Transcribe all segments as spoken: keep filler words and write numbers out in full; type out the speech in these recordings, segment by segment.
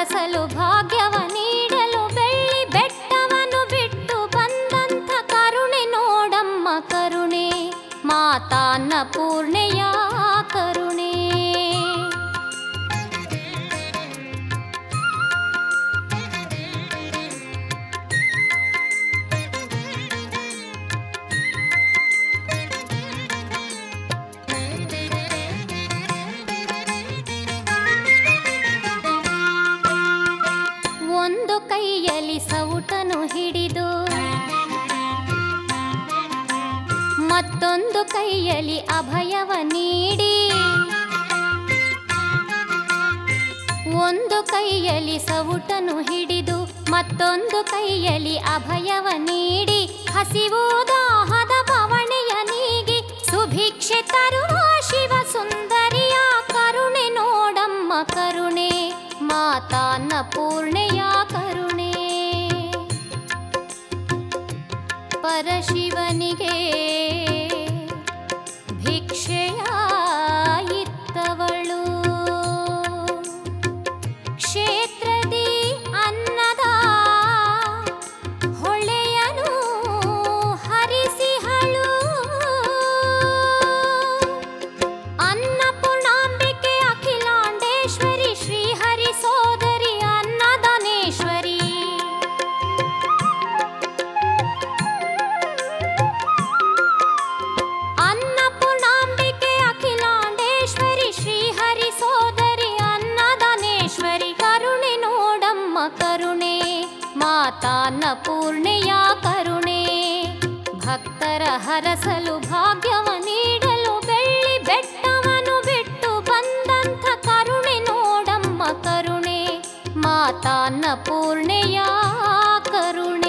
ಹರಸಲು ಭಾಗ್ಯವ ನೀಡಲು ಬೆಳ್ಳಿ ಬೆಟ್ಟವನ್ನು ಬಿಟ್ಟು ಬಂದಂಥ ಕರುಣೆ ನೋಡಮ್ಮ ಕರುಣೆ, ಮಾತಾನ್ನ ಪೂರ್ಣೆಯ ಕರುಣೆ. ಒಂದು ಕೈಯಲ್ಲಿ ಸೌಟನು ಹಿಡಿದು ಮತ್ತೊಂದು ಕೈಯಲ್ಲಿ ಅಭಯವ ನೀಡಿ, ಒಂದು ಕೈಯಲ್ಲಿ ಸೌಟನು ಹಿಡಿದು ಮತ್ತೊಂದು ಕೈಯಲ್ಲಿ ಅಭಯವ ನೀಡಿ, ಹಸಿವು ದಾಹದ ಬವಣೆಯ ನೀಗಿ ಸುಭಿಕ್ಷೆ ತರುವ ಶಿವ ಸುಂದರಿಯ ಕರುಣೆ ನೋಡಮ್ಮ ಕರುಣೆ, ಮಾತಾನ್ನ ಪೂರ್ಣೆಯ ಕರುಣೆ. ಪರಶಿವನಿಗೆ ಭಿಕ್ಷೆಯ ಇತ್ತವಳು, ಕ್ಷೇತ್ರದಿ ಅನ್ನದ ಹೊಳೆಯನು ಹರಿಸಿಹಳು. ಅನ್ನಪೂರ್ಣಾಂಬಿಕೆ ಅಖಿಲಾಂಡೇಶ್ವರಿ ಶ್ರೀಹರಿ ಸೋದರಿ ಅನ್ನದಾನೇಶ್ವರಿ. ಅನ್ನಪೂರ್ಣಾಂಬಿಕೆ ಅಖಿಲಾಂಡೇಶ್ವರಿ ಶ್ರೀಹರಿ ಸೋದರಿ ಅನ್ನದಾನೇಶ್ವರಿ. ಕರುಣೆ ನೋಡಮ್ಮ ಕರುಣೆ, ಮಾತಾನ್ನ ಪೂರ್ಣೆಯ ಕರುಣೆ. ಭಕ್ತರ ಹರಸಲು ಭಾಗ್ಯವ ನೀಡಲು ಬೆಳ್ಳಿ ಬೆಟ್ಟವನ್ನು ಬಿಟ್ಟು ಬಂದಂಥ ಕರುಣೆ ನೋಡಮ್ಮ ಕರುಣೆ, ಮಾತಾನ್ನ ಪೂರ್ಣೆಯ ಕರುಣೆ.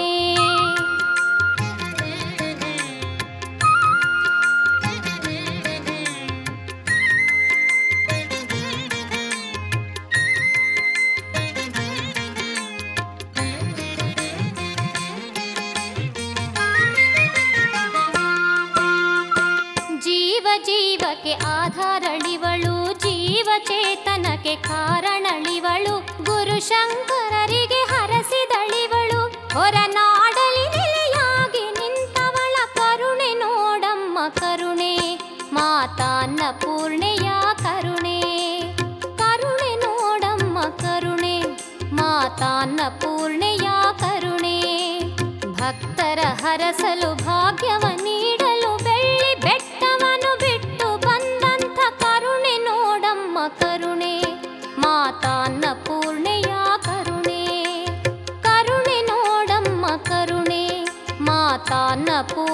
ಜೀವ ಜೀವಕ್ಕೆ ಆಧಾರಳಿವಳು, ಜೀವ ಚೇತನಕ್ಕೆ ಕಾರಣಳಿವಳು, ಗುರುಶಂಕರರಿಗೆ ಹರಸಿದಳಿವಳು, ಹೊರನಾಡಲಿ ನೆಲೆಯಾಗಿ ನಿಂತವಳ ಕರುಣೆ ನೋಡಮ್ಮ ಕರುಣೆ, ಮಾತಾನ್ನ ಪೂರ್ಣೆಯ ಕರುಣೆ. ಕರುಣೆ ನೋಡಮ್ಮ ಕರುಣೆ, ಮಾತಾನ್ನ ಪೂರ್ಣೆಯ ಕರುಣೆ. ಭಕ್ತರ ಹರಸಲು ಭಾಗ್ಯವ ನೀಡಲು ಬೆಳ್ಳಿ ಬೆಟ್ಟವನ್ನು ಬಿಟ್ಟು ಬಂದಂಥ ಕರುಣೆ ನೋಡಮ್ಮ ಕರುಣೆ, ಮಾತಾನ್ನ ಪೂರ್ಣೆಯ ಕರುಣೆ. ಕರುಣೆ ನೋಡಮ್ಮ ಕರುಣೆ, ಮಾತಾನ್ನ ಪೂರ್ಣೆಯ